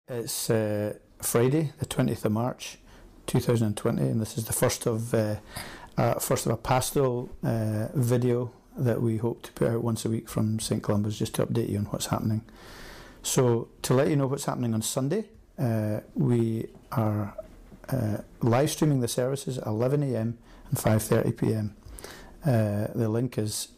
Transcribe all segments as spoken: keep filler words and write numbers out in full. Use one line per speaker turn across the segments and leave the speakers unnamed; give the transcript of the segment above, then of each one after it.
It's uh, Friday, the twentieth of March, two thousand twenty, and this is the first of uh, uh, first of a pastoral uh, video that we hope to put out once a week from St Columba's, just to update you on what's happening. So, to let you know what's happening on Sunday, uh, we are uh, live streaming the services at eleven a m and five thirty p m. Uh, the link is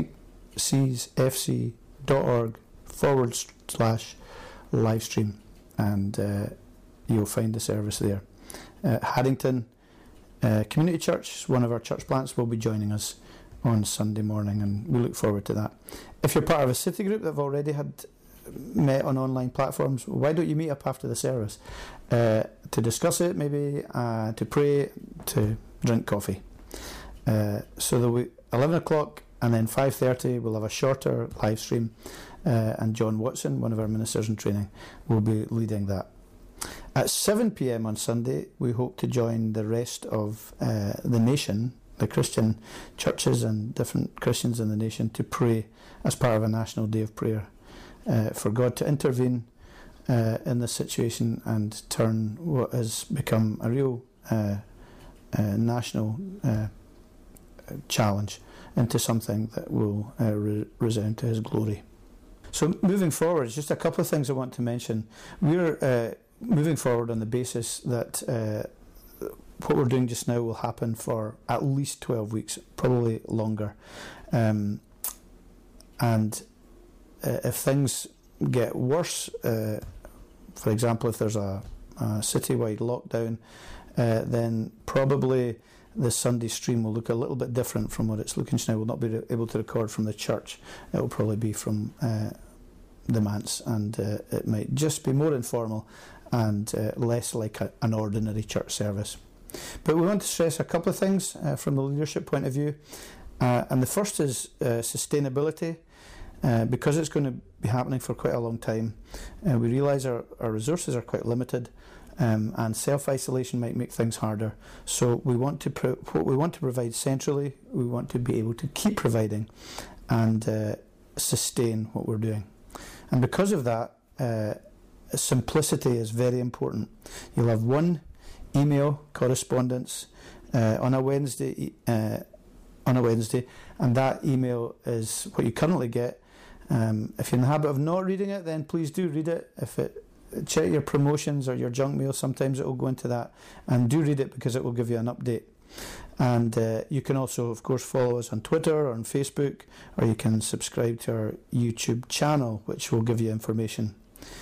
stcfc.org forward slash live stream, and uh, you'll find the service there. Uh, Haddington uh, Community Church, one of our church plants, will be joining us on Sunday morning, and we look forward to that. If you're part of a city group that have already had met on online platforms, why don't you meet up after the service uh, to discuss it, maybe uh, to pray, to drink coffee. Uh, so there'll be eleven o'clock, and then five thirty we'll have a shorter live stream, uh, and John Watson, one of our ministers in training, will be leading that. At seven p m on Sunday, we hope to join the rest of uh, the nation, the Christian churches and different Christians in the nation, to pray as part of a national day of prayer uh, for God to intervene uh, in this situation and turn what has become a real uh, uh, national uh, challenge into something that will uh, re- resound to His glory. So moving forward, just a couple of things I want to mention. We're uh, moving forward on the basis that uh, what we're doing just now will happen for at least twelve weeks, probably longer. Um, and uh, if things get worse, uh, for example, if there's a, a citywide lockdown, uh, then probably the Sunday stream will look a little bit different from what it's looking now. We'll not be able to record from the church. It will probably be from uh, the manse, and uh, it might just be more informal and uh, less like a, an ordinary church service. But we want to stress a couple of things uh, from the leadership point of view. Uh, and the first is uh, sustainability. Uh, because it's going to be happening for quite a long time, uh, we realise our, our resources are quite limited, um, and self-isolation might make things harder. So we want to pro- what we want to provide centrally, we want to be able to keep providing and uh, sustain what we're doing. And because of that, uh, simplicity is very important. You'll have one email correspondence uh, on a Wednesday, uh, on a Wednesday, and that email is what you currently get. Um, if you're in the habit of not reading it, then please do read it. If it check your promotions or your junk mail, sometimes it will go into that, and do read it because it will give you an update. And uh, you can also, of course, follow us on Twitter or on Facebook, or you can subscribe to our YouTube channel, which will give you information.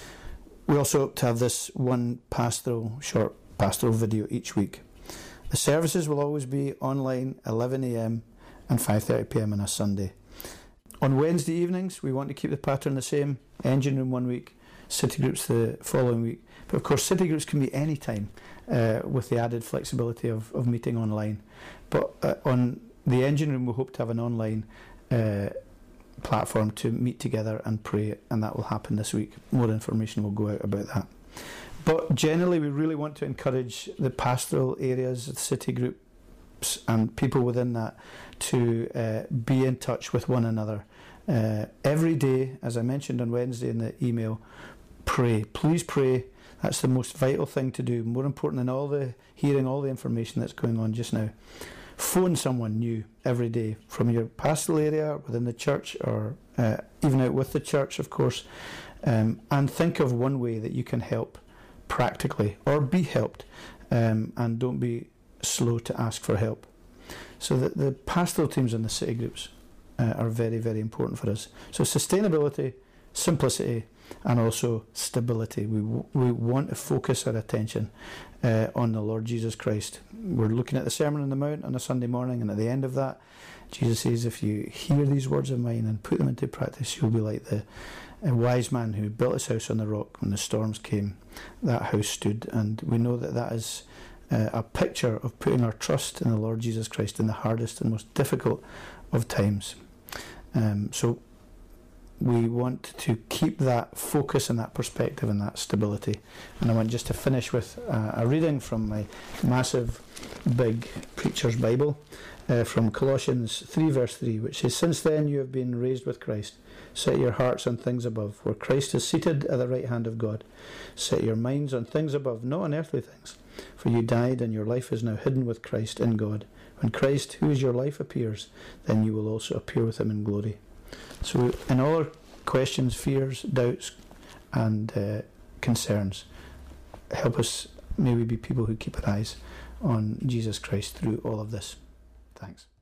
We also hope to have this one pastoral, short pastoral video each week. The services will always be online, eleven a m and five thirty p m on a Sunday. On Wednesday evenings, we want to keep the pattern the same. Engine room one week, city groups the following week. But of course, city groups can be any time, uh, with the added flexibility of, of meeting online. But uh, on the engine room, we hope to have an online uh, platform to meet together and pray, and that will happen this week. More information will go out about that. But generally, we really want to encourage the pastoral areas, the city groups, and people within that to uh, be in touch with one another. Uh, every day, as I mentioned on Wednesday in the email, pray. Please pray. That's the most vital thing to do, more important than all the hearing all the information that's going on just now. Phone someone new every day from your pastoral area, within the church, or uh, even out with the church, of course, um, and think of one way that you can help practically, or be helped, um, and don't be slow to ask for help. So the, the pastoral teams and the city groups uh, are very, very important for us. So sustainability, simplicity, and also stability. We w- we want to focus our attention uh, on the Lord Jesus Christ. We're looking at the Sermon on the Mount on a Sunday morning, and at the end of that, Jesus says, if you hear these words of mine and put them into practice, you'll be like the a wise man who built his house on the rock. When the storms came, that house stood. And we know that that is uh, a picture of putting our trust in the Lord Jesus Christ in the hardest and most difficult of times. Um, so we want to keep that focus and that perspective and that stability. And I want just to finish with uh, a reading from my massive, big Preacher's Bible. uh, from Colossians three verse three, which says, "Since then you have been raised with Christ. Set your hearts on things above, where Christ is seated at the right hand of God. Set your minds on things above, not on earthly things. For you died, and your life is now hidden with Christ in God. When Christ, who is your life, appears, then you will also appear with him in glory." So in all our questions, fears, doubts, and uh, concerns, help us, may we be people who keep our eyes on Jesus Christ through all of this. Thanks.